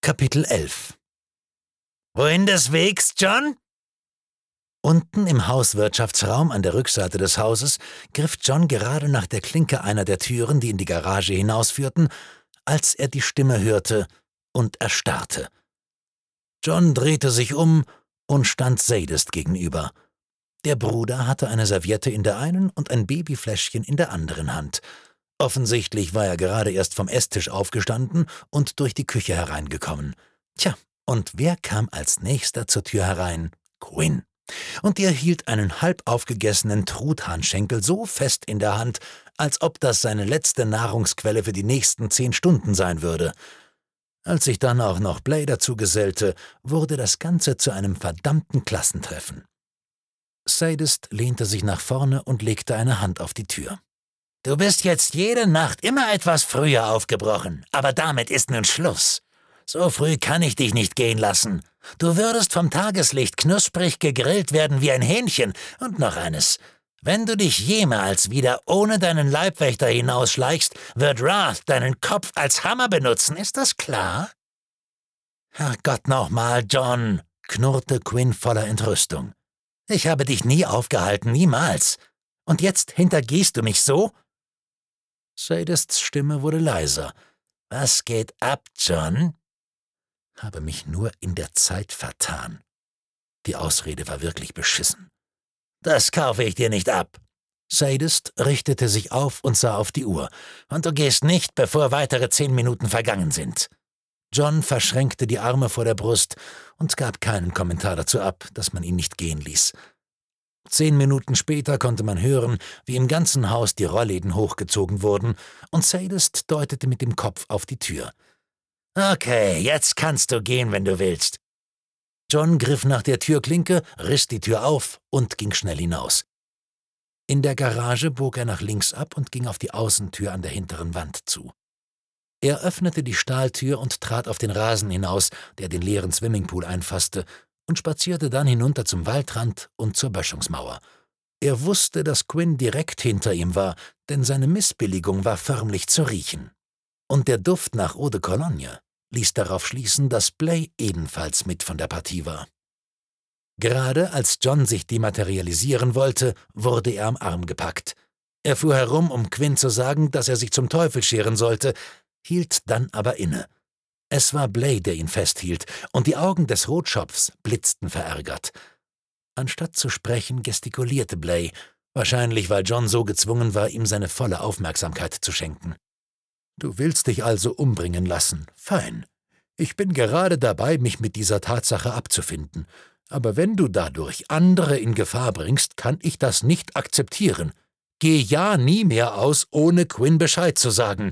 Kapitel 11 »Wohin des Wegs, John?« Unten im Hauswirtschaftsraum an der Rückseite des Hauses griff John gerade nach der Klinke einer der Türen, die in die Garage hinausführten, als er die Stimme hörte und erstarrte. John drehte sich um und stand Sadist gegenüber. Der Bruder hatte eine Serviette in der einen und ein Babyfläschchen in der anderen Hand. Offensichtlich war er gerade erst vom Esstisch aufgestanden und durch die Küche hereingekommen. Tja, und wer kam als nächster zur Tür herein? Quinn. Und er hielt einen halb aufgegessenen Truthahnschenkel so fest in der Hand, als ob das seine letzte Nahrungsquelle für die nächsten 10 Stunden sein würde. Als sich dann auch noch Blay dazu gesellte, wurde das Ganze zu einem verdammten Klassentreffen. Sadist lehnte sich nach vorne und legte eine Hand auf die Tür. »Du bist jetzt jede Nacht immer etwas früher aufgebrochen, aber damit ist nun Schluss. So früh kann ich dich nicht gehen lassen. Du würdest vom Tageslicht knusprig gegrillt werden wie ein Hähnchen. Und noch eines. Wenn du dich jemals wieder ohne deinen Leibwächter hinausschleichst, wird Wrath deinen Kopf als Hammer benutzen. Ist das klar?« »Herrgott nochmal, John«, knurrte Quinn voller Entrüstung. »Ich habe dich nie aufgehalten, niemals. Und jetzt hintergehst du mich so?« Sadists Stimme wurde leiser. »Was geht ab, John?« Habe mich nur in der Zeit vertan. Die Ausrede war wirklich beschissen. »Das kaufe ich dir nicht ab.« Sadist richtete sich auf und sah auf die Uhr. »Und du gehst nicht, bevor weitere 10 Minuten vergangen sind.« John verschränkte die Arme vor der Brust und gab keinen Kommentar dazu ab, dass man ihn nicht gehen ließ. 10 Minuten später konnte man hören, wie im ganzen Haus die Rollläden hochgezogen wurden, und Sadist deutete mit dem Kopf auf die Tür. »Okay, jetzt kannst du gehen, wenn du willst.« John griff nach der Türklinke, riss die Tür auf und ging schnell hinaus. In der Garage bog er nach links ab und ging auf die Außentür an der hinteren Wand zu. Er öffnete die Stahltür und trat auf den Rasen hinaus, der den leeren Swimmingpool einfasste, und spazierte dann hinunter zum Waldrand und zur Böschungsmauer. Er wusste, dass Quinn direkt hinter ihm war, denn seine Missbilligung war förmlich zu riechen. Und der Duft nach Eau de Cologne ließ darauf schließen, dass Blay ebenfalls mit von der Partie war. Gerade als John sich dematerialisieren wollte, wurde er am Arm gepackt. Er fuhr herum, um Quinn zu sagen, dass er sich zum Teufel scheren sollte, hielt dann aber inne. Es war Blay, der ihn festhielt, und die Augen des Rotschopfs blitzten verärgert. Anstatt zu sprechen, gestikulierte Blay, wahrscheinlich weil John so gezwungen war, ihm seine volle Aufmerksamkeit zu schenken. »Du willst dich also umbringen lassen? Fein. Ich bin gerade dabei, mich mit dieser Tatsache abzufinden. Aber wenn du dadurch andere in Gefahr bringst, kann ich das nicht akzeptieren. Geh ja nie mehr aus, ohne Quinn Bescheid zu sagen.«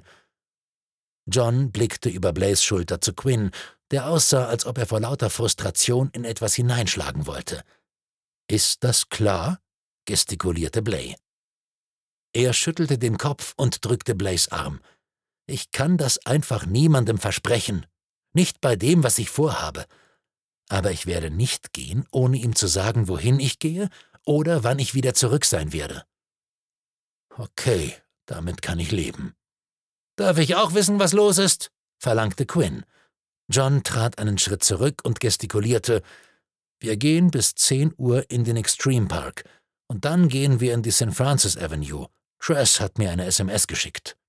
John blickte über Blays Schulter zu Quinn, der aussah, als ob er vor lauter Frustration in etwas hineinschlagen wollte. »Ist das klar?« gestikulierte Blay. Er schüttelte den Kopf und drückte Blays Arm. »Ich kann das einfach niemandem versprechen. Nicht bei dem, was ich vorhabe. Aber ich werde nicht gehen, ohne ihm zu sagen, wohin ich gehe oder wann ich wieder zurück sein werde.« »Okay, damit kann ich leben.« »Darf ich auch wissen, was los ist?« verlangte Quinn. John trat einen Schritt zurück und gestikulierte. »Wir gehen bis 10 Uhr in den Extreme Park, und dann gehen wir in die St. Francis Avenue. Tress hat mir eine SMS geschickt.«